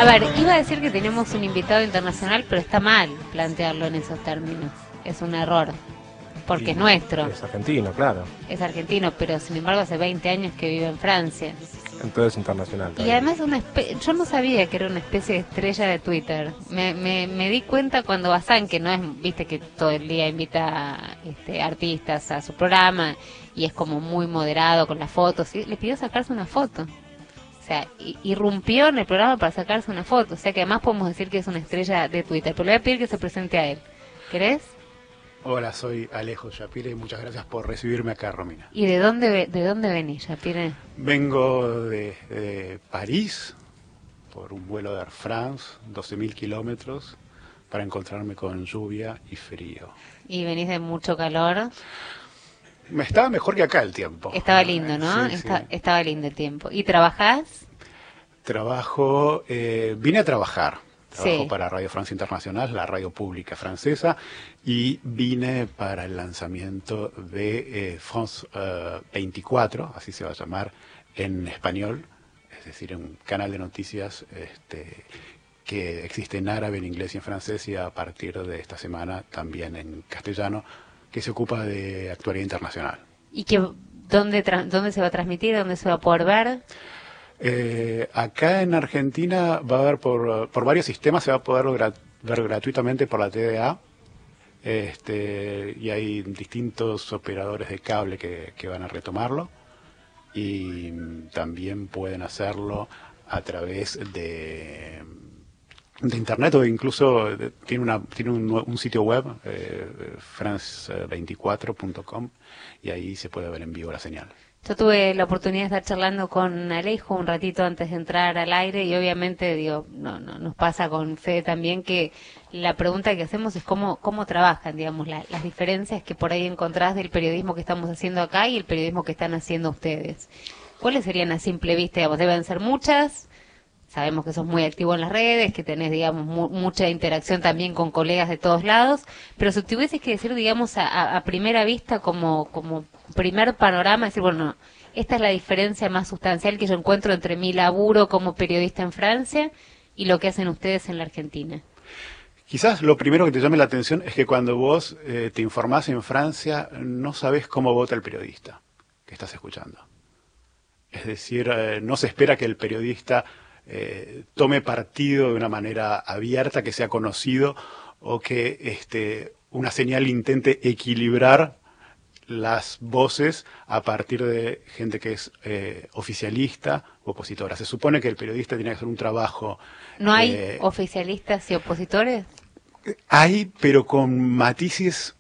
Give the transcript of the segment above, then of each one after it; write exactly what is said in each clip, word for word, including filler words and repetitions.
A ver, iba a decir que tenemos un invitado internacional, pero está mal plantearlo en esos términos. Es un error, porque Y es nuestro. Es argentino, claro. Es argentino, pero sin embargo hace veinte años que vive en Francia. Entonces internacional. Y también. además una espe- yo no sabía que era una especie de estrella de Twitter. Me, me, me di cuenta cuando Bazán, que no es, viste que todo el día invita este, artistas a su programa y es como muy moderado con las fotos, y le pidió sacarse una foto. O sea, i- irrumpió en el programa para sacarse una foto. O sea que además podemos decir que es una estrella de Twitter. Pero le voy a pedir que se presente a él. ¿Querés? Hola, soy Alejo Shapire y muchas gracias por recibirme acá, Romina. ¿Y de dónde ve- de dónde venís, Shapire? Vengo de, de París por un vuelo de Air France, doce mil kilómetros, para encontrarme con lluvia y frío. Y venís de mucho calor. Me estaba mejor que acá el tiempo. Estaba lindo, ¿no? Sí, Está- sí. Estaba lindo el tiempo. ¿Y trabajás? Trabajo, eh, vine a trabajar. Trabajo Sí. para Radio Francia Internacional, la radio pública francesa, y vine para el lanzamiento de eh, France eh, veinticuatro, así se va a llamar en español, es decir, un canal de noticias este, que existe en árabe, en inglés y en francés, y a partir de esta semana también en castellano, que se ocupa de actualidad internacional. ¿Y que, dónde, tra- dónde se va a transmitir? ¿Dónde se va a poder ver? Eh, acá en Argentina va a haber por, por varios sistemas, se va a poder gra- ver gratuitamente por la T D A, este, y hay distintos operadores de cable que, que van a retomarlo, y mm, también pueden hacerlo a través de, de internet, o incluso de- tiene, una, tiene un, nue- un sitio web, eh, france veinticuatro punto com, y ahí se puede ver en vivo la señal. Yo tuve la oportunidad de estar charlando con Alejo un ratito antes de entrar al aire y obviamente, digo, no, no, nos pasa con Fede también que la pregunta que hacemos es cómo, cómo trabajan, digamos, la- las diferencias que por ahí encontrás del periodismo que estamos haciendo acá y el periodismo que están haciendo ustedes. ¿Cuáles serían a simple vista? Digamos, deben ser muchas. Sabemos que sos muy activo en las redes, que tenés, digamos, mu- mucha interacción también con colegas de todos lados, pero si tuvieses que decir, digamos, a, a- a primera vista, como, como primer panorama, decir, bueno, esta es la diferencia más sustancial que yo encuentro entre mi laburo como periodista en Francia y lo que hacen ustedes en la Argentina. Quizás lo primero que te llame la atención es que cuando vos eh, te informás en Francia, no sabés cómo vota el periodista que estás escuchando. Es decir, eh, no se espera que el periodista eh, tome partido de una manera abierta, que sea conocido, o que este, una señal intente equilibrar las voces a partir de gente que es eh, oficialista o opositora. Se supone que el periodista tiene que hacer un trabajo. ¿No hay eh, oficialistas y opositores? Hay, pero con matices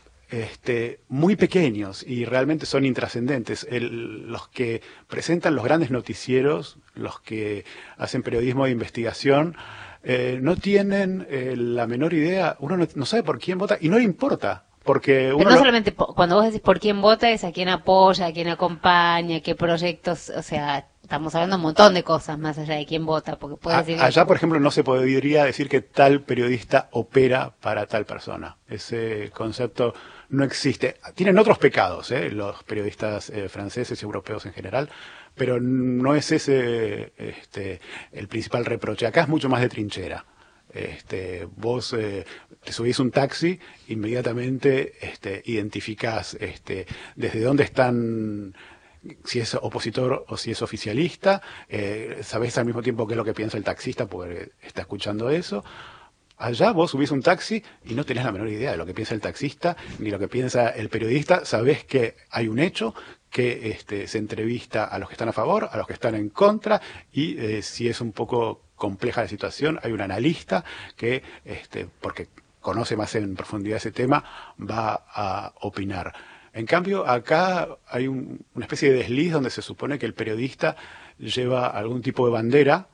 este, muy pequeños y realmente son intrascendentes. El- los que presentan los grandes noticieros, los que hacen periodismo de investigación, eh, no tienen eh, la menor idea, uno no, no sabe por quién vota y no le importa. Porque Pero uno no lo- solamente po- cuando vos decís por quién vota, es a quién apoya, a quién acompaña, qué proyectos, o sea, estamos hablando de un montón de cosas más allá de quién vota, porque puedes A- decir... allá, por ejemplo, no se podría decir que tal periodista opera para tal persona. Ese concepto no existe. Tienen otros pecados, ¿eh? Los periodistas eh, franceses y europeos en general, pero no es ese este, el principal reproche. Acá es mucho más de trinchera. Este, vos eh, te subís un taxi, inmediatamente este, identificás este, desde dónde están, si es opositor o si es oficialista, eh, sabés al mismo tiempo qué es lo que piensa el taxista porque está escuchando eso. Allá vos subís un taxi y no tenés la menor idea de lo que piensa el taxista ni lo que piensa el periodista. Sabés que hay un hecho, que este, se entrevista a los que están a favor, a los que están en contra, y eh, si es un poco compleja la situación, hay un analista que, este, porque conoce más en profundidad ese tema, va a opinar. En cambio, acá hay un- una especie de desliz donde se supone que el periodista lleva algún tipo de bandera,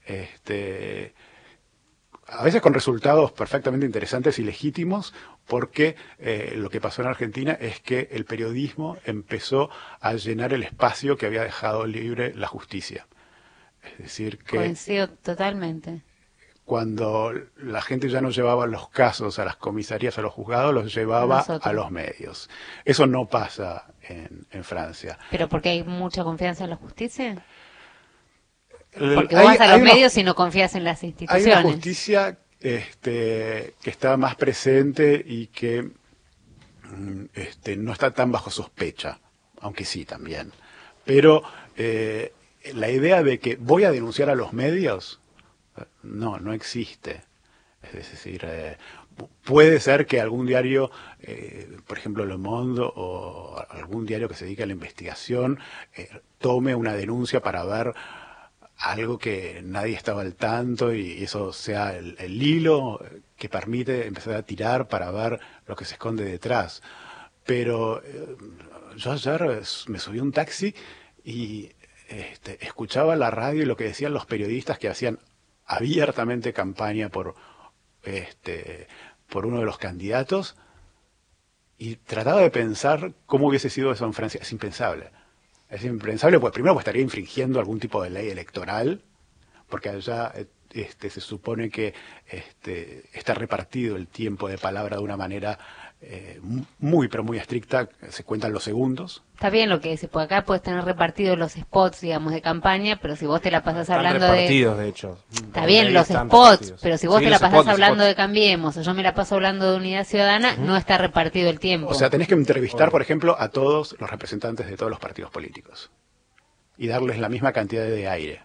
este, a veces con resultados perfectamente interesantes y legítimos, porque eh, lo que pasó en Argentina es que el periodismo empezó a llenar el espacio que había dejado libre la justicia. Es decir, que Coincido totalmente. cuando la gente ya no llevaba los casos a las comisarías, a los juzgados, los llevaba Nosotros. a los medios. Eso no pasa en, en Francia. ¿Pero porque hay mucha confianza en la justicia? El- Porque vos hay- vas a hay los una- medios y no confías en las Hay instituciones. una justicia este, que está más presente y que mm, este, no está tan bajo sospecha, aunque sí también. Pero eh, la idea de que voy a denunciar a los medios, no, no existe. Es decir, eh, pu- puede ser que algún diario, eh, por ejemplo Le Monde o algún diario que se dedique a la investigación, eh, tome una denuncia para ver algo que nadie estaba al tanto y eso sea el, el hilo que permite empezar a tirar para ver lo que se esconde detrás. Pero eh, yo ayer me subí a un taxi y este, escuchaba la radio y lo que decían los periodistas que hacían abiertamente campaña por, este, por uno de los candidatos y trataba de pensar cómo hubiese sido eso en Francia. Es impensable. Es impensable, pues primero pues estaría infringiendo algún tipo de ley electoral, porque allá este, se supone que este, está repartido el tiempo de palabra de una manera eh, muy, pero muy estricta, se cuentan los segundos. Está bien lo que dice, porque acá puedes tener repartidos los spots, digamos, de campaña, pero si vos te la pasas Están hablando de... repartidos, de hecho. Está bien Ahí los están spots, repartidos. pero si vos Sí, te la los pasás spots, los hablando spots. de Cambiemos, o yo me la paso hablando de Unidad Ciudadana, no está repartido el tiempo. O sea, tenés que entrevistar, Obvio. por ejemplo, a todos los representantes de todos los partidos políticos y darles la misma cantidad de aire.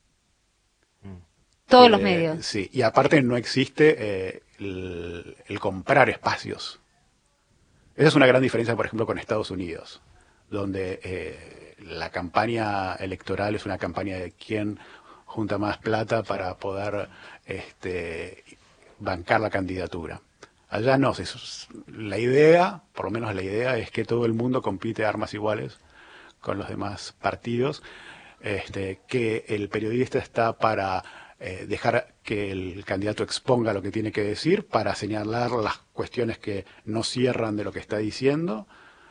Todos Eh, los medios. Sí, y aparte no existe eh, el, el comprar espacios. Esa es una gran diferencia, por ejemplo, con Estados Unidos, donde eh, la campaña electoral es una campaña de quién junta más plata para poder este, bancar la candidatura. Allá no, es- la idea, por lo menos la idea, es que todo el mundo compite a armas iguales con los demás partidos, este, que el periodista está para eh, dejar que el candidato exponga lo que tiene que decir, para señalar las cuestiones que no cierran de lo que está diciendo,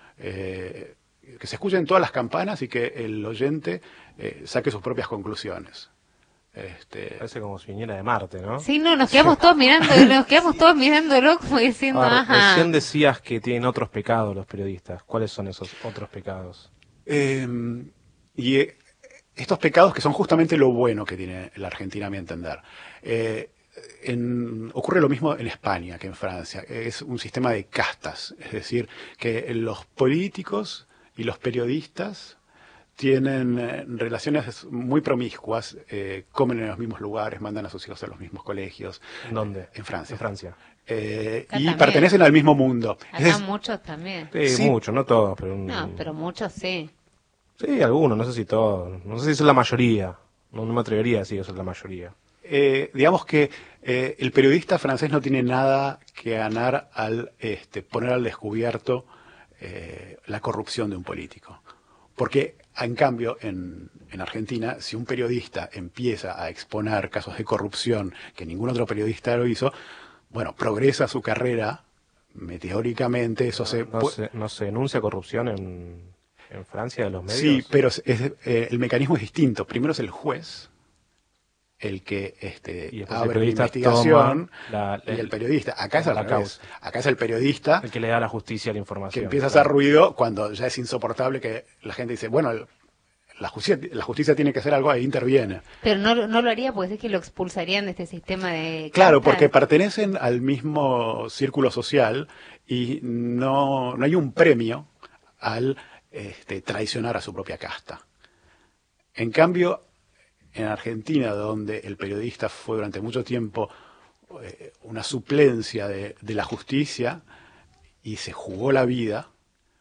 eh, que se escuchen todas las campanas y que el oyente eh, saque sus propias conclusiones. Este, Parece como si viniera de Marte, ¿no? Sí, no, nos quedamos todos mirando, nos quedamos todos mirándolo como diciendo, Ahora, ajá. recién decías que tienen otros pecados los periodistas. ¿Cuáles son esos otros pecados? Eh, y eh, estos pecados que son justamente lo bueno que tiene la Argentina, a mi entender. Eh, en- ocurre lo mismo en España que en Francia. Es un sistema de castas, es decir, que los políticos y los periodistas tienen eh, relaciones muy promiscuas, eh, comen en los mismos lugares, mandan a sus hijos a los mismos colegios. ¿En dónde? Eh, en Francia. En Francia. Eh, Acá y también. pertenecen al mismo mundo. Acá Es- muchos también. Sí, Sí. mucho, no todos, pero... un- No, pero muchos sí. Sí, algunos, no sé si todos. No sé si es la mayoría. No, no me atrevería a decir que eso es la mayoría. Eh, digamos que eh, el periodista francés no tiene nada que ganar al este, poner al descubierto eh, la corrupción de un político. Porque, en cambio, en, en Argentina, si un periodista empieza a exponer casos de corrupción que ningún otro periodista lo hizo, bueno, progresa su carrera meteóricamente, eso se... No, pu- se, no se denuncia corrupción en, en Francia de los medios. Sí, pero es- es, eh, el mecanismo es distinto. Primero es el juez el que este, Y después el abre la periodista investigación toma la- y el el- periodista. Acá es al la revés. Acá es el periodista El que le da a la justicia la que información. empieza a hacer ruido cuando ya es insoportable que la gente dice, bueno, el- la justicia, la justicia tiene que hacer algo, ahí interviene. Pero no, lo- no lo haría porque es que lo expulsarían de este sistema de... Claro, castas. porque pertenecen al mismo círculo social y no, no hay un premio al este, traicionar a su propia casta. En cambio, en Argentina, donde el periodista fue durante mucho tiempo eh, una suplencia de, de la justicia y se jugó la vida,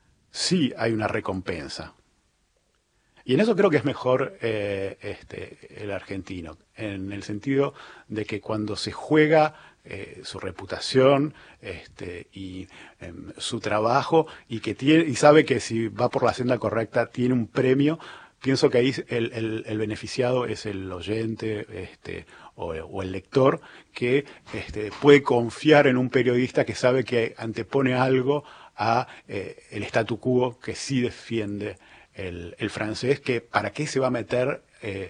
sí hay una recompensa. Y en eso creo que es mejor eh, este, el argentino, en el sentido de que cuando se juega eh, su reputación este, y em, su trabajo y que tiene y sabe que si va por la senda correcta tiene un premio, pienso que ahí el, el, el beneficiado es el oyente este, o, o el lector que este, puede confiar en un periodista que sabe que antepone algo a eh, el statu quo que sí defiende el, el francés, que para qué se va a meter eh,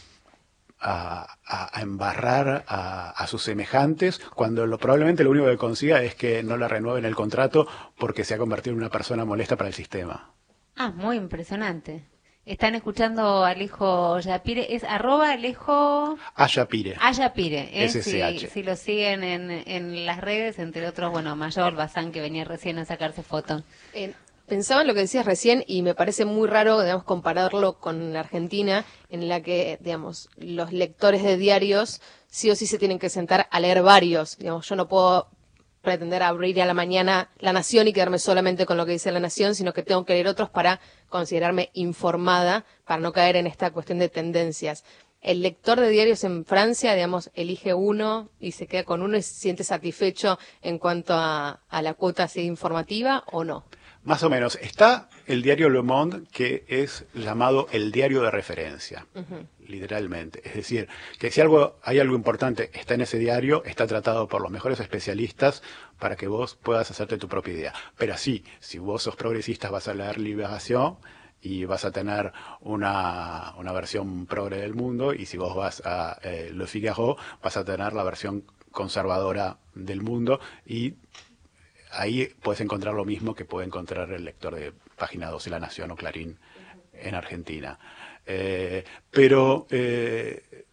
a, a, a embarrar a, a sus semejantes cuando lo, probablemente lo único que consiga es que no le renueven el contrato porque se ha convertido en una persona molesta para el sistema. Ah, muy impresionante. Están escuchando a Alejo Yapire, es arroba Alejo Ayapire. Ayapire, ¿eh? S S H. Si, si lo siguen en, en las redes, entre otros, bueno, Mayor Bazán, que venía recién a sacarse fotos. Eh, pensaba en lo que decías recién y me parece muy raro, digamos, compararlo con la Argentina, en la que, digamos, los lectores de diarios sí o sí se tienen que sentar a leer varios. Digamos, yo no puedo pretender abrir a la mañana La Nación y quedarme solamente con lo que dice La Nación, sino que tengo que leer otros para considerarme informada, para no caer en esta cuestión de tendencias. El lector de diarios en Francia, digamos, elige uno y se queda con uno y se siente satisfecho en cuanto a, a la cuota así informativa, ¿o no? Más o menos. Está el diario Le Monde, que es llamado el diario de referencia, uh-huh. literalmente. Es decir, que si algo hay algo importante, está en ese diario, está tratado por los mejores especialistas para que vos puedas hacerte tu propia idea. Pero así, si vos sos progresista, vas a leer Libération y vas a tener una, una versión progre del mundo, y si vos vas a eh, Le Figaro, vas a tener la versión conservadora del mundo, y ahí puedes encontrar lo mismo que puede encontrar el lector de Página doce, La Nación o Clarín en Argentina. Eh, pero eh,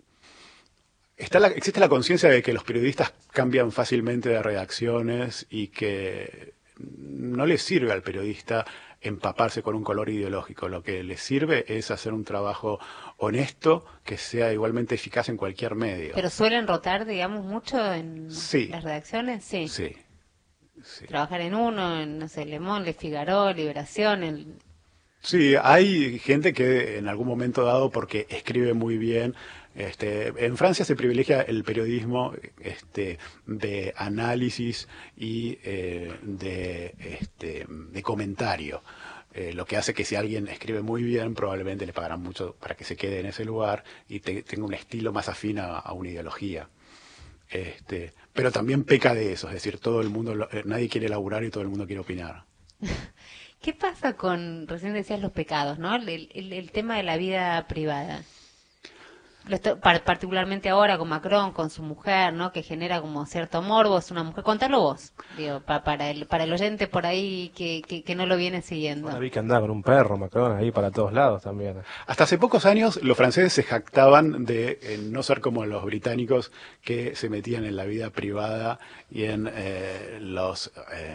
está la, existe la conciencia de que los periodistas cambian fácilmente de redacciones y que no les sirve al periodista empaparse con un color ideológico. Lo que les sirve es hacer un trabajo honesto que sea igualmente eficaz en cualquier medio. ¿Pero suelen rotar, digamos, mucho en sí. las redacciones? Sí. Sí. Sí. Trabajar en uno, en, no sé, Le Monde, Le Figaro, Liberación. El... Sí, hay gente que en algún momento dado, porque escribe muy bien, este, en Francia se privilegia el periodismo este, de análisis y eh, de, este, de comentario. Eh, lo que hace que si alguien escribe muy bien, probablemente le pagarán mucho para que se quede en ese lugar y te, tenga un estilo más afín a, a una ideología. Este, pero también peca de eso, es decir, todo el mundo, nadie quiere laburar y todo el mundo quiere opinar. ¿Qué pasa con, recién decías los pecados, ¿no? El, el, el tema de la vida privada. Particularmente ahora con Macron, con su mujer, ¿no? Que genera como cierto morbo, es una mujer. Contalo vos, digo, pa, para el para el oyente por ahí que, que, que no lo viene siguiendo. Bueno, vi que andaba con un perro, Macron, ahí para todos lados también. Hasta hace pocos años los franceses se jactaban de eh, no ser como los británicos, que se metían en la vida privada y en eh, los eh,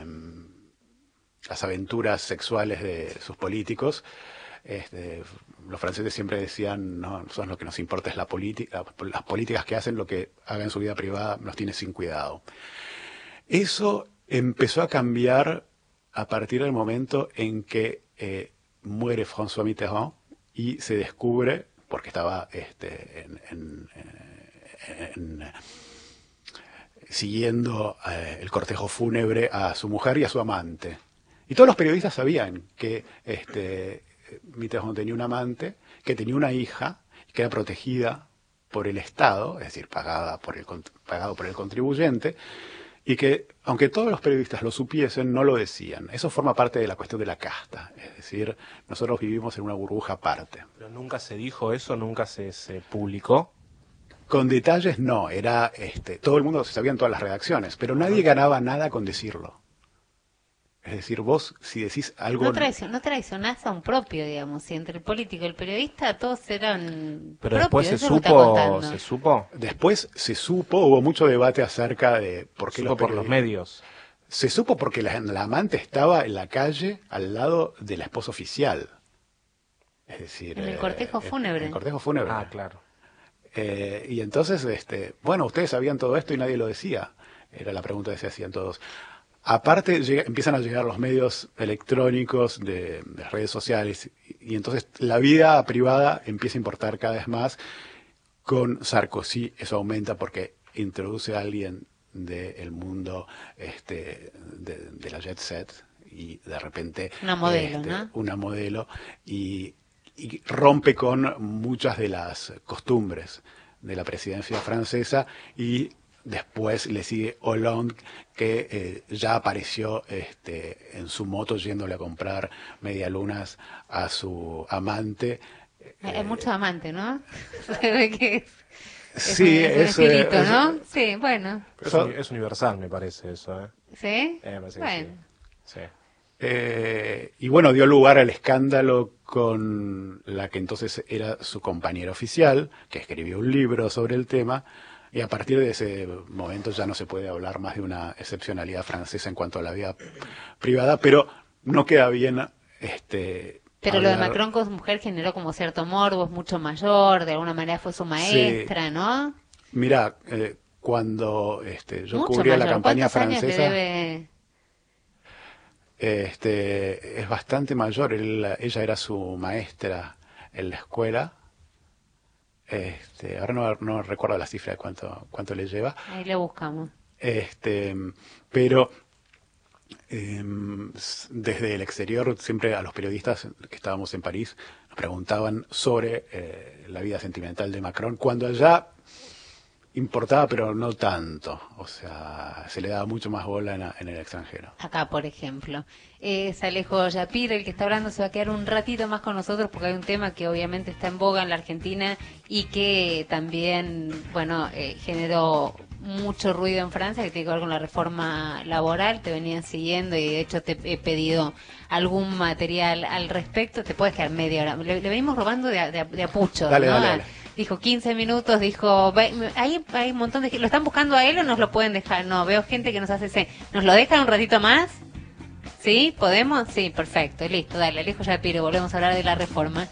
las aventuras sexuales de sus políticos. Este, los franceses siempre decían, no, nosotros lo que nos importa es la política, las políticas que hacen, lo que hagan en su vida privada nos tiene sin cuidado. Eso empezó a cambiar a partir del momento en que eh, muere François Mitterrand y se descubre, porque estaba este, en, en, en, en, siguiendo eh, el cortejo fúnebre a su mujer y a su amante. Y todos los periodistas sabían que este, Mitterrand tenía un amante, que tenía una hija, que era protegida por el Estado, es decir, pagada por el, pagado por el contribuyente, y que, aunque todos los periodistas lo supiesen, no lo decían. Eso forma parte de la cuestión de la casta, es decir, nosotros vivimos en una burbuja aparte. Pero nunca se dijo eso, nunca se, se publicó. Con detalles no, era este, todo el mundo se sabía en todas las redacciones, pero nadie ganaba nada con decirlo. Es decir, vos, si decís algo... No, traicion, no traicionás a un propio, digamos. Si entre el político y el periodista todos eran Pero propios, después se supo, se supo. Después se supo, hubo mucho debate acerca de por qué supo los por los medios. Se supo porque la, la amante estaba en la calle al lado del esposo oficial. Es decir... En el cortejo eh, fúnebre. En el cortejo fúnebre. Ah, claro. Eh, y entonces, este, bueno, ustedes sabían todo esto y nadie lo decía. Era la pregunta que se hacían todos. Aparte, llega, empiezan a llegar los medios electrónicos de, de redes sociales y, y entonces la vida privada empieza a importar cada vez más. Con Sarkozy eso aumenta porque introduce a alguien del mundo este, de, de la jet set y de repente... Una modelo, este, ¿no? Una modelo y, y rompe con muchas de las costumbres de la presidencia francesa y... Después le sigue Hollande, que eh, ya apareció este, en su moto yéndole a comprar medialunas a su amante. Hay eh, mucho amante, ¿no? Se ve que es, es sí, un, es un es, estilito, es, ¿no? Sí, bueno. Es, es universal, me parece eso, ¿eh? ¿Sí? Eh, me parece bueno. que sí. Sí. Eh, y bueno, dio lugar al escándalo con la que entonces era su compañera oficial, que escribió un libro sobre el tema, y a partir de ese momento ya no se puede hablar más de una excepcionalidad francesa en cuanto a la vida privada, pero no queda bien este Pero lo de hablar- Macron con su mujer generó como cierto morbo, es mucho mayor, de alguna manera fue su maestra, ¿no? Mira, eh, cuando este, yo Mucho cubría la mayor. campaña ¿Cuántos años le francesa, debe? este, es bastante mayor. Él- ella era su maestra en la escuela. Este, ahora no, no recuerdo la cifra de cuánto, cuánto le lleva. Ahí lo buscamos. Este, pero eh, desde el exterior, siempre a los periodistas que estábamos en París nos preguntaban sobre eh, la vida sentimental de Macron, cuando allá importaba, pero no tanto. O sea, se le daba mucho más bola en, en el extranjero. Acá, por ejemplo. Es Alejo Yapir, el que está hablando, se va a quedar un ratito más con nosotros porque hay un tema que obviamente está en boga en la Argentina y que también, bueno, eh, generó mucho ruido en Francia, que tiene que ver con la reforma laboral. Te venían siguiendo y de hecho te he pedido algún material al respecto. Te puedes quedar media hora. Le, le venimos robando de, a- de, a- de apuchos, Dale, ¿no? dale, dale. Dijo quince minutos, dijo, ve- hay, hay un montón de gente, ¿lo están buscando a él o nos lo pueden dejar? No, veo gente que nos hace ese, ¿nos lo dejan un ratito más? ¿Sí? ¿Podemos? Sí, perfecto, listo, dale, Alejo Yapiro, volvemos a hablar de la reforma.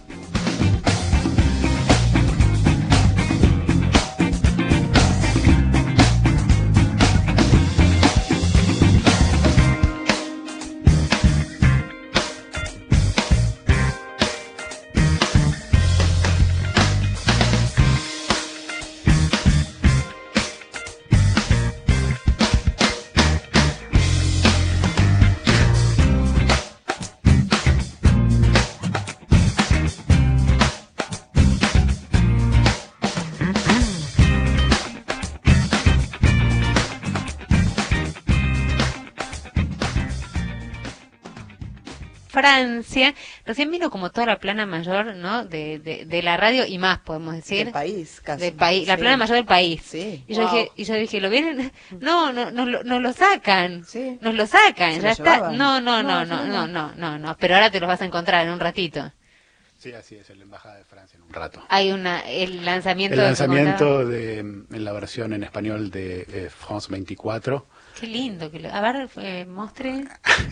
Francia, recién vino como toda la plana mayor, ¿no? De, de, de la radio y más, podemos decir. Del país, casi. Del país, la Sí. plana mayor del país. Sí. Y yo Wow. dije, y yo dije, ¿lo vienen? No, no, nos lo, nos lo sacan. Sí. Nos lo sacan, ¿Se ya lo está. llevaban? No, no, no, No, no, yo no, no. no, no, no. Pero ahora te los vas a encontrar en un ratito. Sí, así es, en la Embajada de Francia en un rato. Hay una, el lanzamiento. El de tu contado. lanzamiento de, en la versión en español de eh, France veinticuatro. Qué lindo. Que lo, a ver, eh, mostre.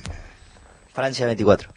Francia veinticuatro.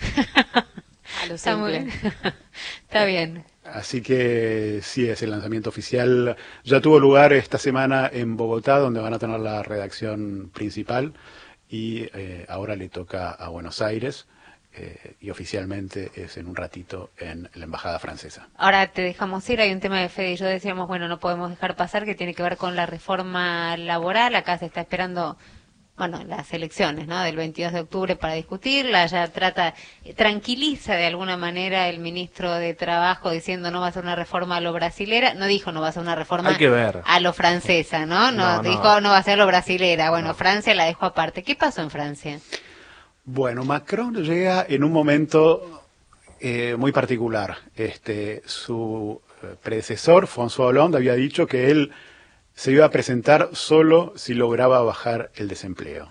A lo Está muy simple. bien. Está bien. Así que sí, es el lanzamiento oficial. Ya tuvo lugar esta semana en Bogotá, donde van a tener la redacción principal, y eh, ahora le toca a Buenos Aires, eh, y oficialmente es en un ratito en la Embajada Francesa. Ahora te dejamos ir, hay un tema de Fede y yo decíamos, bueno, no podemos dejar pasar, que tiene que ver con la reforma laboral. Acá se está esperando, bueno, las elecciones, ¿no? Del veintidós de octubre para discutirla. Ya trata, eh, tranquiliza de alguna manera el ministro de Trabajo diciendo no va a ser una reforma a lo brasilera. No dijo no va a ser una reforma Hay que ver. a lo francesa, ¿no? No, No, no. dijo no va a ser a lo brasilera. Bueno, No. Francia la dejó aparte. ¿Qué pasó en Francia? Bueno, Macron llega en un momento eh, muy particular. Este, su eh, predecesor, François Hollande, había dicho que él se iba a presentar solo si lograba bajar el desempleo.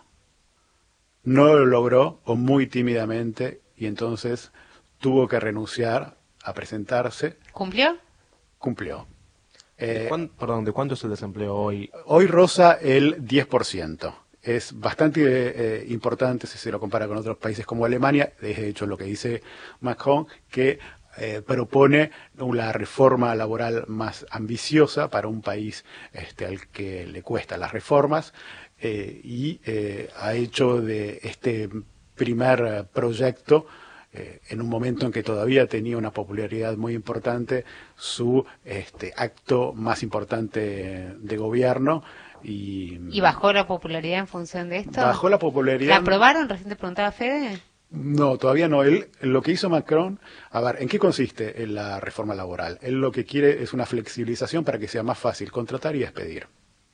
No lo logró, o muy tímidamente, y entonces tuvo que renunciar a presentarse. ¿Cumplió? Cumplió. ¿De Eh, cuán- perdón, ¿de cuánto es el desempleo hoy? Hoy roza el diez por ciento. Es bastante eh, importante si se lo compara con otros países como Alemania. Es de hecho lo que dice Macron, que eh, propone una reforma laboral más ambiciosa para un país este, al que le cuestan las reformas, eh, y eh, ha hecho de este primer eh, proyecto, eh, en un momento en que todavía tenía una popularidad muy importante, su este, acto más importante de gobierno. Y, ¿Y bajó la popularidad en función de esto? bajó la popularidad. ¿La aprobaron? Recién te preguntaba Fede. No, todavía no. Él, lo que hizo Macron, a ver, ¿en qué consiste en la reforma laboral? Él lo que quiere es una flexibilización para que sea más fácil contratar y despedir.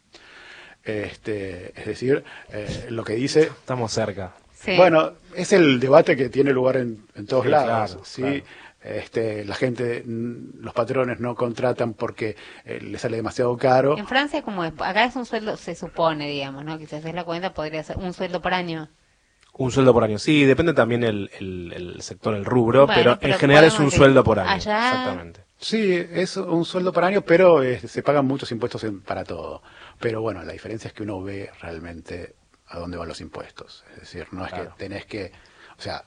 Este, es decir, eh, lo que dice, Estamos cerca. Sí. bueno, es el debate que tiene lugar en, en todos Sí, lados. claro, ¿sí? claro. Este, la gente, mm, los patrones no contratan porque eh, les sale demasiado caro. En Francia, como es? Acá es un sueldo, se supone, digamos, ¿no? Quizás es la cuenta, podría ser un sueldo por año. Un sueldo por año, sí, depende también el, el, el sector, el rubro, Bueno, pero, pero en general es podemos un decir, sueldo por año, allá- exactamente. Sí, es un sueldo por año, pero eh, se pagan muchos impuestos en- para todo. Pero bueno, la diferencia es que uno ve realmente a dónde van los impuestos. Es decir, no es Claro. que tenés que, o sea,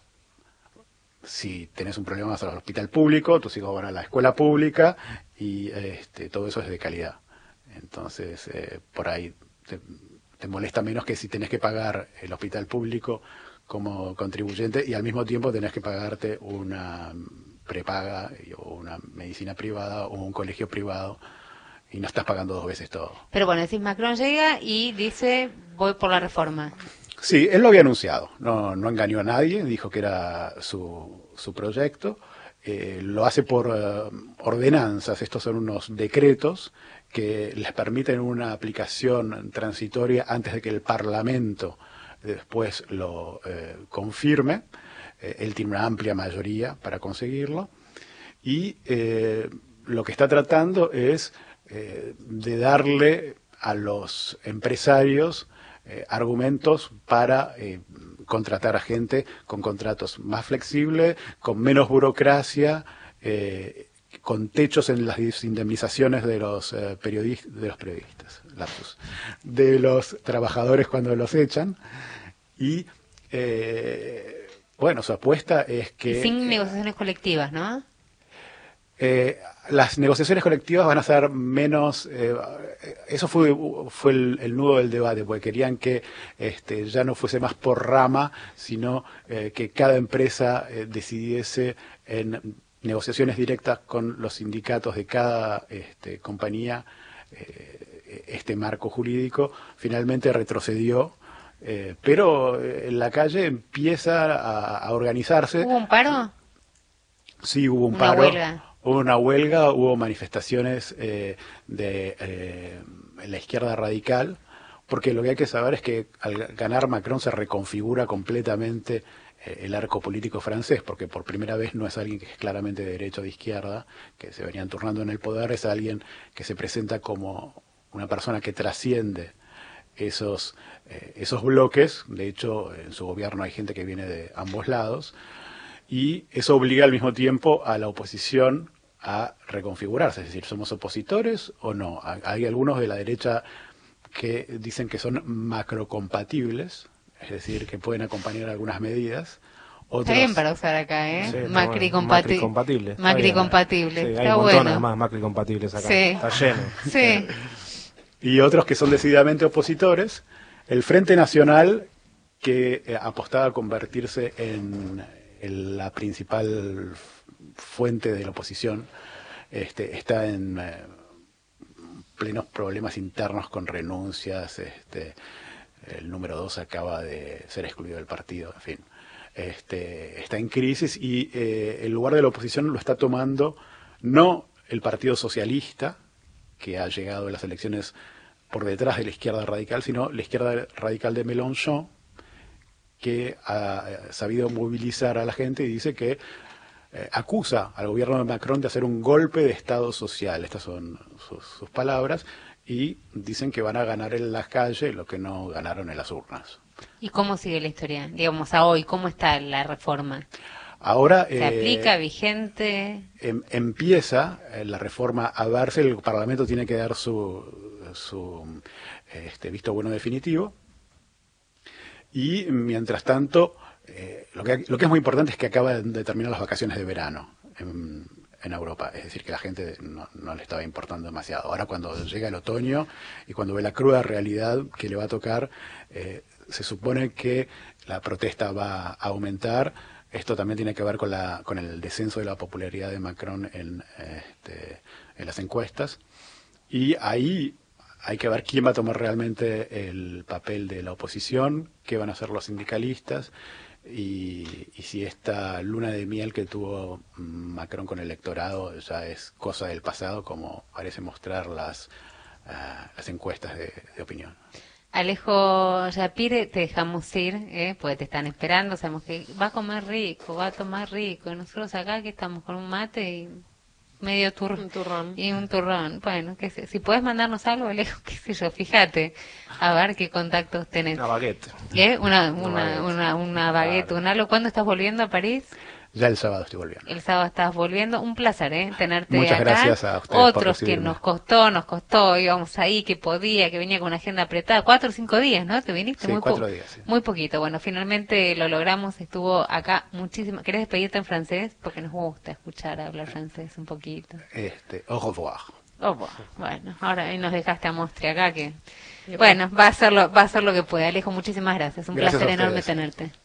si tenés un problema vas al hospital público, tus hijos van a la escuela pública y este, todo eso es de calidad. Entonces, eh, por ahí te, te molesta menos que si tenés que pagar el hospital público como contribuyente y al mismo tiempo tenés que pagarte una prepaga y- o una medicina privada o un colegio privado y no estás pagando dos veces todo. Pero bueno, decís, Macron llega y dice, voy por la reforma. Sí, él lo había anunciado, no, no engañó a nadie, dijo que era su, su proyecto, eh, lo hace por eh, ordenanzas, estos son unos decretos que les permiten una aplicación transitoria antes de que el Parlamento después lo eh, confirme. Eh, él tiene una amplia mayoría para conseguirlo y eh, lo que está tratando es eh, de darle a los empresarios eh, argumentos para eh, contratar a gente con contratos más flexibles, con menos burocracia, eh, con techos en las indemnizaciones de los eh, periodistas, de los periodistas, lapsus, de los trabajadores cuando los echan y eh, bueno, su apuesta es que Y sin negociaciones colectivas, ¿no? Eh, las negociaciones colectivas van a ser menos, eh, eso fue, fue el, el nudo del debate, porque querían que este, ya no fuese más por rama, sino eh, que cada empresa eh, decidiese en negociaciones directas con los sindicatos de cada este, compañía eh, este marco jurídico. Finalmente retrocedió, eh, pero en la calle empieza a, a organizarse. ¿Hubo un paro? Sí, hubo un Una paro. huelga. Hubo una huelga, hubo manifestaciones eh, de eh, la izquierda radical, porque lo que hay que saber es que al ganar Macron se reconfigura completamente eh, el arco político francés, porque por primera vez no es alguien que es claramente de derecha o de izquierda, que se venían turnando en el poder, es alguien que se presenta como una persona que trasciende esos, eh, esos bloques. De hecho, en su gobierno hay gente que viene de ambos lados. Y eso obliga al mismo tiempo a la oposición a reconfigurarse, es decir, ¿somos opositores o no? Hay algunos de la derecha que dicen que son macrocompatibles, es decir, que pueden acompañar algunas medidas. Otros, Está bien para usar acá, ¿eh? Sí, está Macri, bueno. compati- Macri compatible, está Macri bien. compatible. Sí, hay Está un montón bueno. además Macri compatibles acá, Sí. está lleno. Sí. y otros que son decididamente opositores. El Frente Nacional, que eh, apostaba a convertirse en, en la principal fuente de la oposición, este, está en eh, plenos problemas internos con renuncias. Este, el número dos acaba de ser excluido del partido, en fin. Este, está en crisis y eh, el lugar de la oposición lo está tomando no el Partido Socialista, que ha llegado a las elecciones por detrás de la izquierda radical, sino la izquierda radical de Mélenchon, que ha sabido movilizar a la gente y dice que eh, acusa al gobierno de Macron de hacer un golpe de Estado social. Estas son sus, sus palabras, y dicen que van a ganar en las calles lo que no ganaron en las urnas. ¿Y cómo sigue la historia? Digamos, a hoy, ¿cómo está la reforma? Ahora ¿Se eh, aplica, vigente? em, empieza eh, la reforma a verse, el Parlamento tiene que dar su, su este, visto bueno definitivo, y mientras tanto, eh, lo, que, lo que es muy importante es que acaban de terminar las vacaciones de verano en, en Europa, es decir, que la gente no, no le estaba importando demasiado. Ahora cuando llega el otoño y cuando ve la cruda realidad que le va a tocar, eh, se supone que la protesta va a aumentar. Esto también tiene que ver con, la, con el descenso de la popularidad de Macron en, este, en las encuestas. Y ahí hay que ver quién va a tomar realmente el papel de la oposición, qué van a hacer los sindicalistas, y, y si esta luna de miel que tuvo Macron con el electorado ya es cosa del pasado, como parece mostrar las, uh, las encuestas de, de opinión. Alejo Yapire, te dejamos ir, ¿eh? Porque te están esperando, sabemos que va a comer rico, va a tomar rico, y nosotros acá que estamos con un mate y medio turrón. Un turrón. Y un turrón. Bueno, qué sé, si puedes mandarnos algo, Alejo, qué sé yo, fíjate, a ver qué contactos tenés. Una baguette. ¿Eh? Una, una, baguette. una, una baguette, Claro. un algo. ¿Cuándo estás volviendo a París? Ya el sábado estoy volviendo. El sábado estás volviendo. Un placer, ¿eh? Tenerte Muchas acá. gracias a ustedes por Otros que recibirme. nos costó, nos costó, íbamos ahí, que podía, que venía con una agenda apretada. Cuatro o cinco días, ¿no? Te viniste Sí, muy cuatro po- días, sí. Muy poquito. Bueno, finalmente lo logramos. Estuvo acá muchísimo. ¿Querés despedirte en francés? Porque nos gusta escuchar hablar francés un poquito. Este, au revoir. Oh, bu- bueno, ahora ahí nos dejaste a Mostri acá que... Bueno, va a hacer lo, va a hacer lo que pueda. Alejo, muchísimas gracias. Un Gracias placer a enorme ustedes. tenerte.